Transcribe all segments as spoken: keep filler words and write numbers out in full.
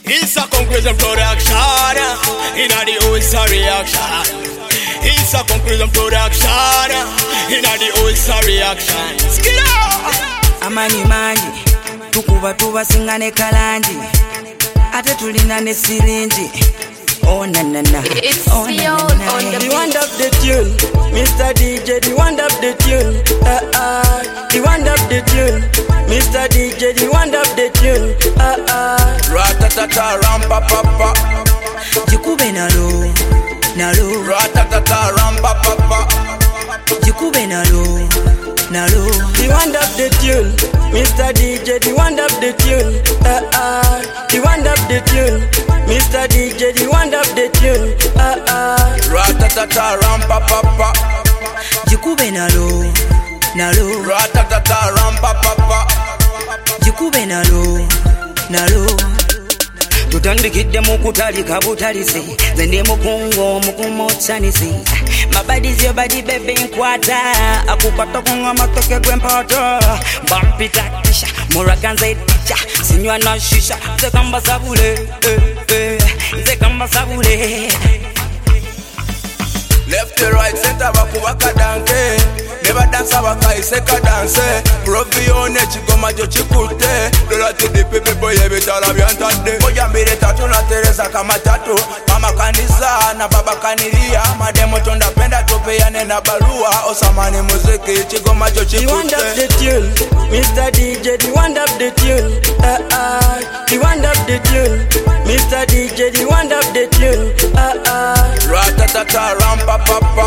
It's a conclusion production. In a the Osa reaction. It's a conclusion production. In a the Osa reaction. Skidoo. Amani mani tukuba tuba singane kalanji ate tulina ne sirinji. Oh na na na. It's oh, na, na, na. on the The one of the tune, Mister D J. The one of the tune, uh uh. The one of the tune, Mister D J. The one of the tune, uh uh. Ratatata rampa papa. Jikube nalo, nalo. Ratatata rampa papa. Jikube nalo, nalo. The one of the tune, Mister D J. The one of the tune, uh uh. The one of the tune, Mister D J. The one of the tune, uh uh. Ratatata rampa papa. Jikube nalo, nalo. Ratatata rampa papa. Jikube nalo, nalo. Tutandikidde mukutalika butalise zende mukungo mukumotsanisi mabadizi yobadi bebe nkwata akupata kunga matoke gwempata bampita kisha muraganza iticha sinywa na shisha zekamba sabule eh, eh, zekamba sabule left to right center bakubaka danke never dance abakaiseka dance provione chigoma jo chikute dola tidi pepe boye bitala byantande boya mbere tatu na Teresa kama tatu mama kanisa na baba kanilia mademo tonda penda topeane na barua osamani muziki chigoma jo chikute. The one of the tune, Mister D J. The one of the tune, uh uh. The one of the tune, Mister D J. The one of the tune, uh uh. Ratatata rampa papa.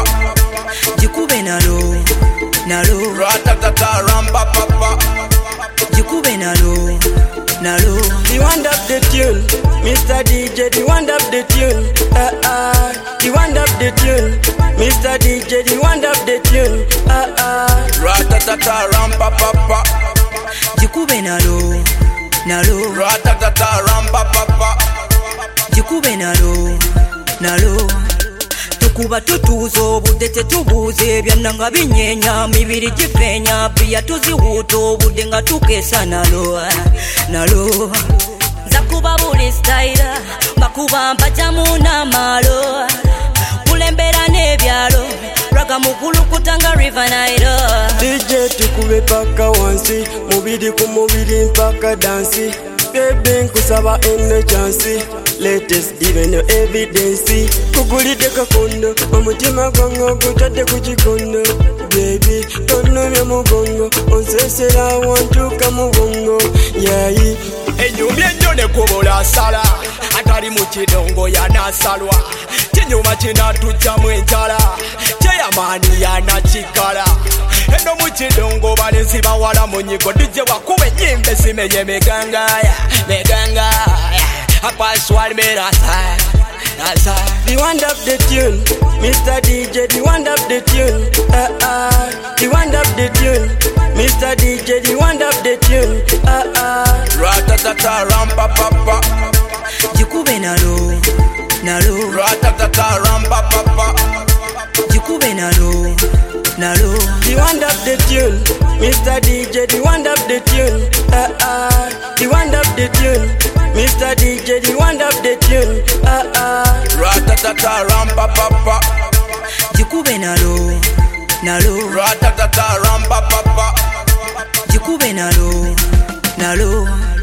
Jikube nalo, nalo. Ratatata rampa papa. Jikube nalo, nalo. The one of the tune, Mister D J. The one of the tune, uh uh. The one of the tune, Mister D J. The one of the tune, uh uh. Ratatata rampa papa. Jikube nalo, nalo. Ratatata rampa papa. Jikube nalo, nalo. Tukuba tutuzo budde tetubuze byannanga binyenya mibiri gifenya pia tuziwuto budde nga tukesa nalo nalo zakuba buli style bakuba mpajamu na malo kulembera nebyalo raga mukulu kutanga River Nile. D J tukube paka wansi mubiri ku mubiri mpaka dansi bebe nkusaba ene chansi latest even no evidence kugulide kakondo omutima gwango gutadde ku kikondo baby tonomya mugongo onsesera wantuka mubongo yayi enyumye nnyo ne kubola sala atali mu kidongo yanasalwa kinyuma kinatujjamu enjala kyeyamaani yanakikala eno mu kidongo balenzi bawala mu nyigo dijje wakuba ennyimba simenye megangaya megangaya apaswali merasa nasa. The one of the tune, Mister D J. The one of the tune, uh uh. The one of the tune, Mister D J. The one of the tune, uh uh. Ratatata rampa papa. Jikube nalo, nalo. Ratatata rampa papa. Jikube nalo, nalo. The one of the tune, Mister D J. The one of the tune, uh uh. The one of the tune, Mister D J. The one of the tune, uh uh. Ratatata rampa papa. Jikube nalo, nalo. Ratatata rampa papa. Jikube nalo, nalo.